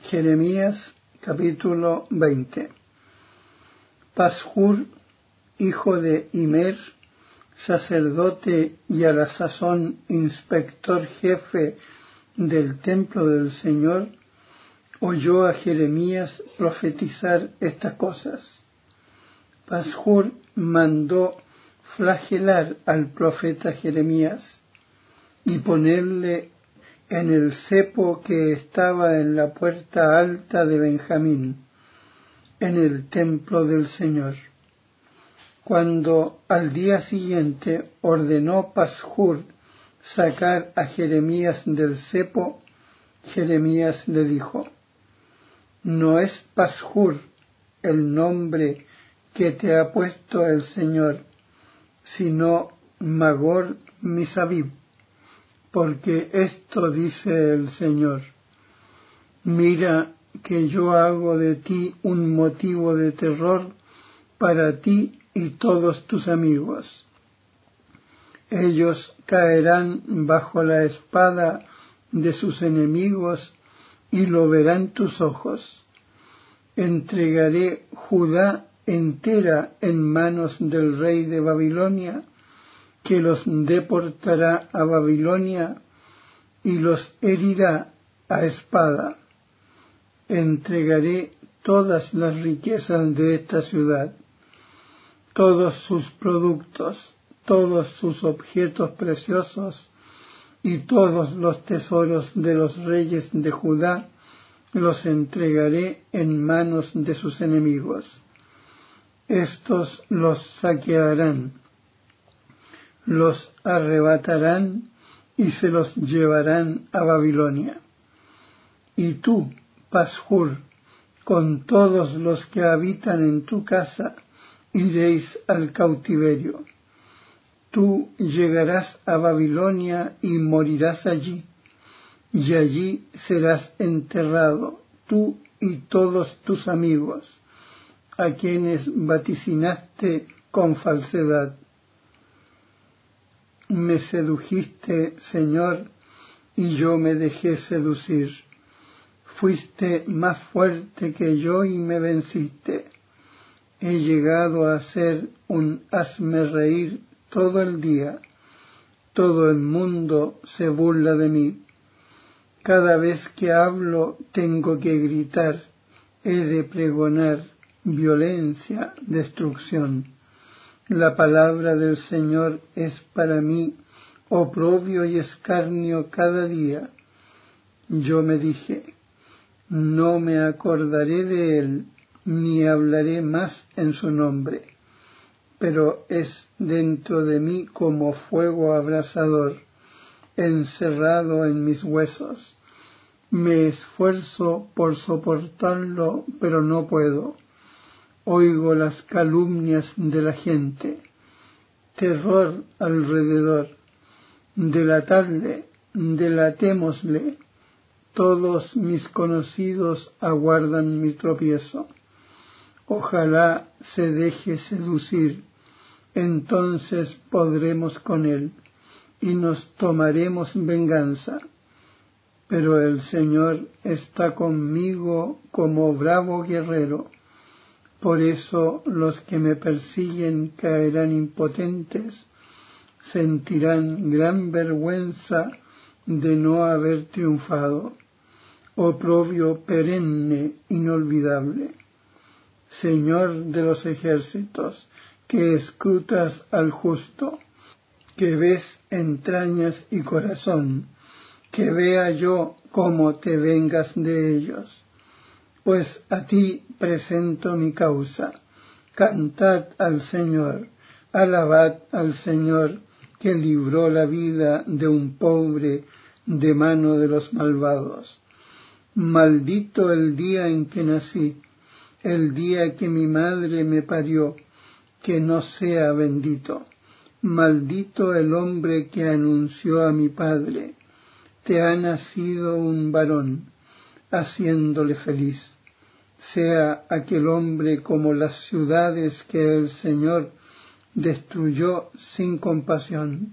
Jeremías capítulo 20. Pashur, hijo de Immer, sacerdote y a la sazón inspector jefe del templo del Señor, oyó a Jeremías profetizar estas cosas. Pashur mandó flagelar al profeta Jeremías y ponerle en el cepo que estaba en la puerta alta de Benjamín, en el templo del Señor. Cuando al día siguiente ordenó Pashur sacar a Jeremías del cepo, Jeremías le dijo: «¿No es Pashur el nombre que te ha puesto el Señor, sino Magor Misabib? Porque esto dice el Señor: mira que yo hago de ti un motivo de terror para ti y todos tus amigos. Ellos caerán bajo la espada de sus enemigos y lo verán tus ojos. Entregaré Judá entera en manos del rey de Babilonia, que los deportará a Babilonia y los herirá a espada. Entregaré todas las riquezas de esta ciudad, todos sus productos, todos sus objetos preciosos y todos los tesoros de los reyes de Judá los entregaré en manos de sus enemigos. Estos los saquearán, los arrebatarán y se los llevarán a Babilonia. Y tú, Pashur, con todos los que habitan en tu casa, iréis al cautiverio. Tú llegarás a Babilonia y morirás allí, y allí serás enterrado, tú y todos tus amigos, a quienes vaticinaste con falsedad. Me sedujiste, Señor, y yo me dejé seducir. Fuiste más fuerte que yo y me venciste. He llegado a ser un hazmerreír todo el día. Todo el mundo se burla de mí. Cada vez que hablo tengo que gritar. He de pregonar violencia, destrucción. La palabra del Señor es para mí oprobio y escarnio cada día. Yo me dije: no me acordaré de él, ni hablaré más en su nombre. Pero es dentro de mí como fuego abrasador, encerrado en mis huesos. Me esfuerzo por soportarlo, pero no puedo. Oigo las calumnias de la gente. Terror alrededor. Delatémosle. Todos mis conocidos aguardan mi tropiezo. Ojalá se deje seducir, entonces podremos con él, y nos tomaremos venganza. Pero el Señor está conmigo como bravo guerrero. Por eso los que me persiguen caerán impotentes, sentirán gran vergüenza de no haber triunfado. Oprobio perenne, inolvidable. Señor de los ejércitos, que escrutas al justo, que ves entrañas y corazón, que vea yo cómo te vengas de ellos. Pues a ti presento mi causa. Cantad al Señor, alabad al Señor, que libró la vida de un pobre de mano de los malvados. Maldito el día en que nací, el día que mi madre me parió, que no sea bendito. Maldito el hombre que anunció a mi padre: te ha nacido un varón, haciéndole feliz. Sea aquel hombre como las ciudades que el Señor destruyó sin compasión.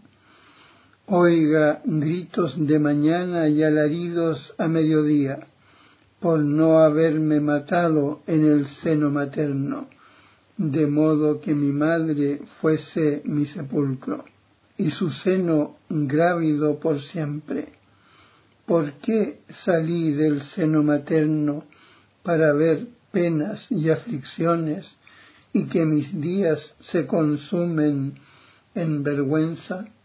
Oiga gritos de mañana y alaridos a mediodía, por no haberme matado en el seno materno, de modo que mi madre fuese mi sepulcro, y su seno grávido por siempre. ¿Por qué salí del seno materno para ver penas y aflicciones, y que mis días se consumen en vergüenza?